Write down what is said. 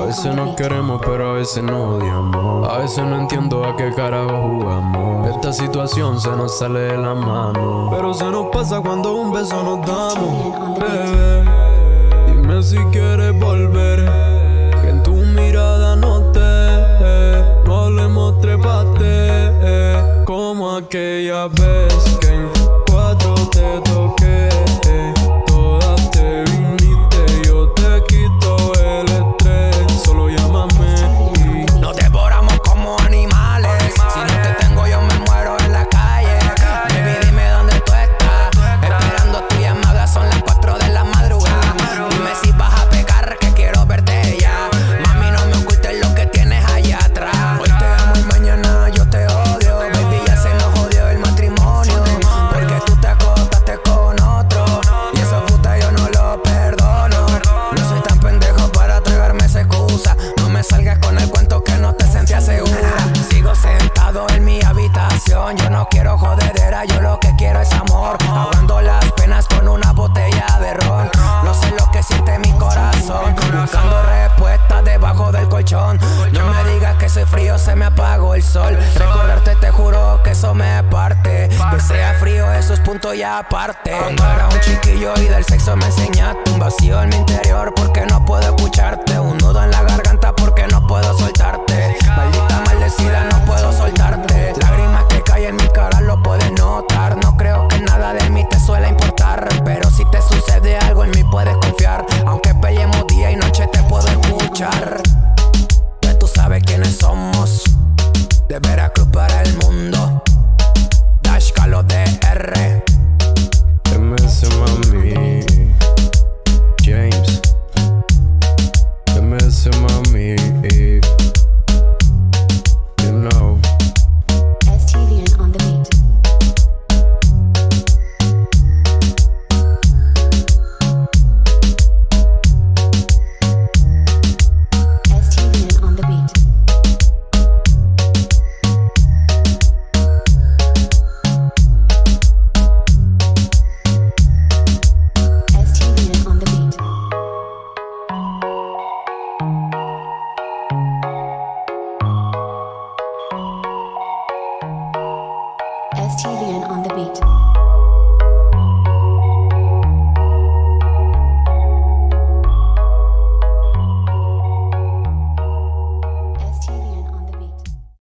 veces nos queremos, pero a veces nos odiamos. A veces no entiendo a qué carajo jugamos. Esta situación se nos sale de la mano, pero se nos pasa cuando un beso nos damos. Bebé, dime si quieres volver, que en tu mirada noté, no hablemos, trépate, como aquella vez que en 4 te toqué. Todas te viniste, yo te quito el estrés. Solo llámame y nos devoramos como animales. Si no te tengo yo me muero en la calle. Baby, dime dónde tú estás, esperando tu llamada, son las 4 de la madrugada. Dime si vas a pegar, que quiero verte ya. Mami, no me ocultes lo que tienes allá atrás. Hoy te amo y mañana yo te odio. Baby, ya se nos jodió el matrimonio, porque tú te acostaste con otro, y esa puta yo no lo perdono. No soy tan pendejo para tragarme esa excusa. No me salgas con el cuento que no te sentías segura. Sigo sentado en mi habitación, yo no quiero jodedera, yo lo que quiero es amor. Ahogando las penas con una botella de ron. No sé lo que siente mi corazón, buscando respuestas debajo del colchón. No me digas que soy frío, se me apagó el sol. Recordarte te juro que eso me parte. Que sea frío, eso es punto y aparte. Cuando era un chiquillo y del sexo me enseñaste, un vacío en mi interior porque no puedo escucharte, un nudo en la garganta porque no puedo soltarte. Maldita maldecida, no puedo soltarte. Lágrimas que caen en mi cara, lo puedes notar. No creo que nada de mí te suele importar, pero si te sucede algo en mí puedes confiar. Aunque peleemos día y noche te puedo escuchar. Ya tú sabes quiénes somos, de Veracruz para el mundo. Dash Calo DR. MS mami, James, MS mami, you know. STVN on the beat. STVN on the beat. STVN on the beat. STVN on the beat.